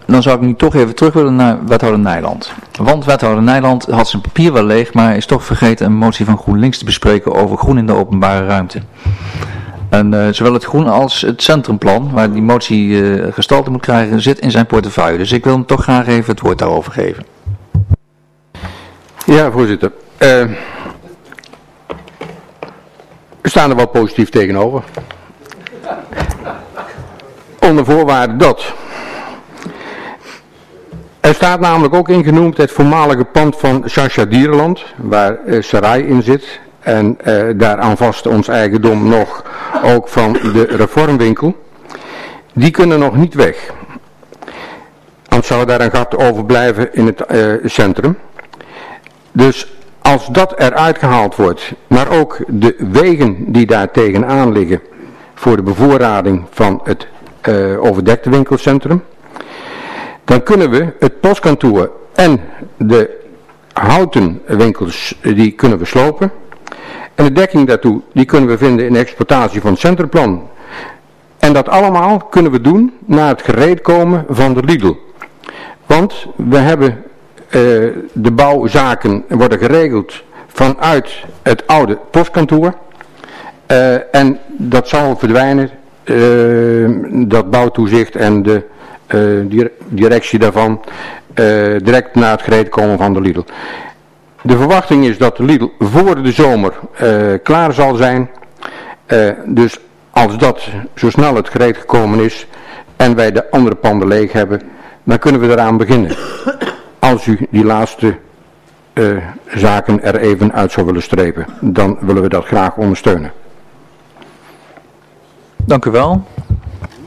dan zou ik nu toch even terug willen naar wethouder Nijland. Want wethouder Nijland had zijn papier wel leeg, maar is toch vergeten een motie van GroenLinks te bespreken over groen in de openbare ruimte. En zowel het groen als het centrumplan, waar die motie gestalte moet krijgen, zit in zijn portefeuille. Dus ik wil hem toch graag even het woord daarover geven. Ja, voorzitter. We staan er wel positief tegenover. Onder voorwaarde dat. Er staat namelijk ook in genoemd het voormalige pand van Sascha Dierenland, waar Sarai in zit. En daaraan vast ons eigendom nog ook van de reformwinkel. Die kunnen nog niet weg. Anders zou daar een gat overblijven in het centrum. Dus als dat eruit gehaald wordt, maar ook de wegen die daar tegenaan liggen voor de bevoorrading van het overdekte winkelcentrum, dan kunnen we het postkantoor en de houten winkels, die kunnen we slopen. En de dekking daartoe, die kunnen we vinden in de exploitatie van het centrumplan. En dat allemaal kunnen we doen na het gereedkomen van de Lidl. Want we hebben de bouwzaken worden geregeld vanuit het oude postkantoor. En dat zal verdwijnen, dat bouwtoezicht en de directie daarvan, direct na het gereedkomen van de Lidl. De verwachting is dat de Lidl voor de zomer klaar zal zijn. Dus als dat zo snel het gereed gekomen is en wij de andere panden leeg hebben, dan kunnen we eraan beginnen. Als u die laatste zaken er even uit zou willen strepen, dan willen we dat graag ondersteunen. Dank u wel.